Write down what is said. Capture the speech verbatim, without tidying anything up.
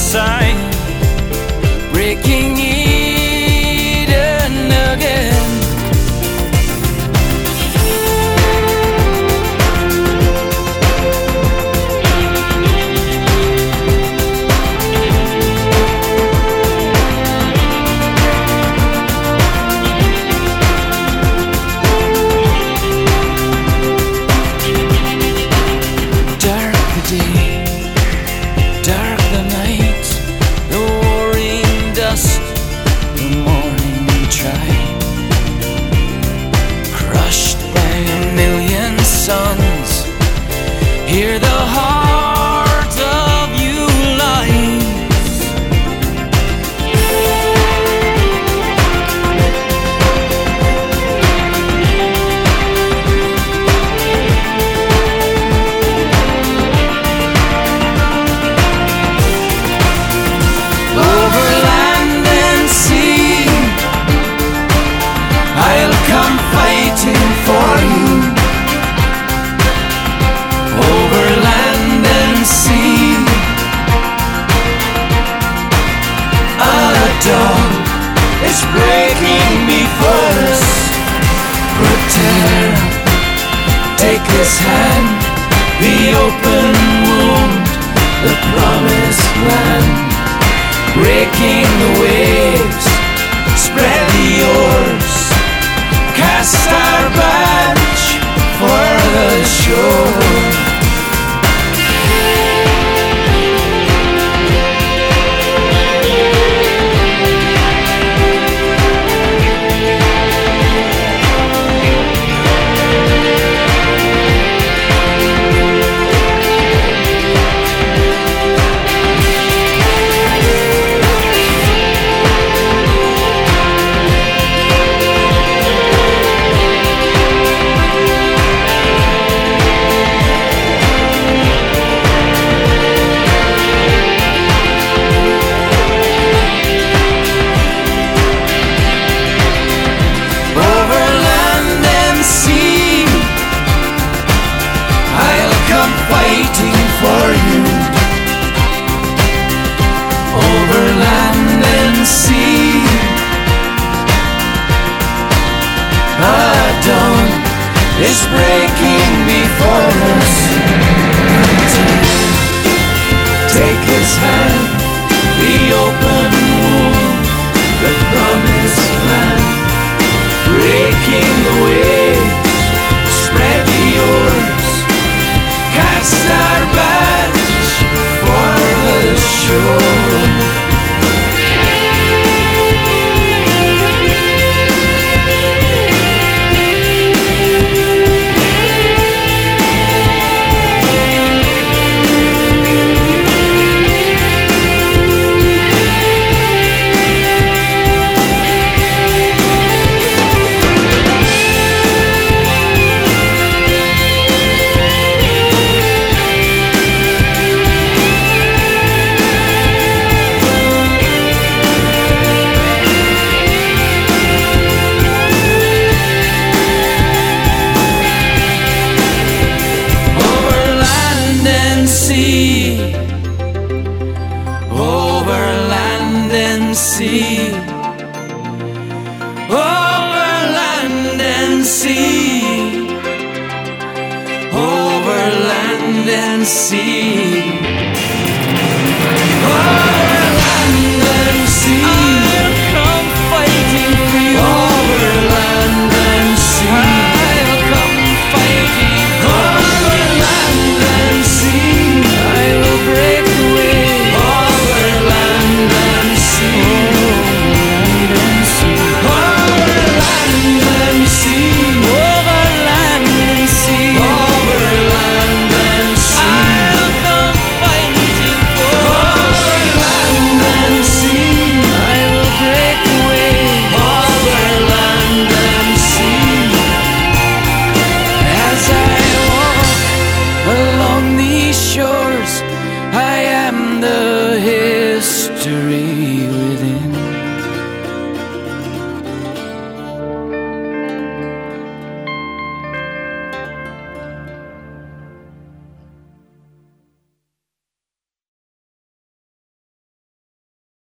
side, breaking Eden again. Dark the night, the warring dust, the morning tribe, crushed by a million suns. Hear the heart of you lies. Over land and sea, I'll come fighting for you. Over land and sea, a dawn is breaking before us. Protect, take his hand, the open wound, the promised land. Breaking the waves, spread the oars, cast our badge for the shore. Fighting for you. Over land and sea, a dawn is breaking before us. Take his hand, the open wound, the promised land. Breaking the waves, spread the oars, cast our badge for the shore. Over land and sea, over land and sea, over land and sea, over land and sea. I'll come fighting for you. Over land and sea, I'll come fighting over land and sea. I will break away. Over land and sea, over land and sea, over land and sea, over land and sea. I'll come fighting for over land and sea. I will break away. Over land and sea. As I walk along these shores, I am the history.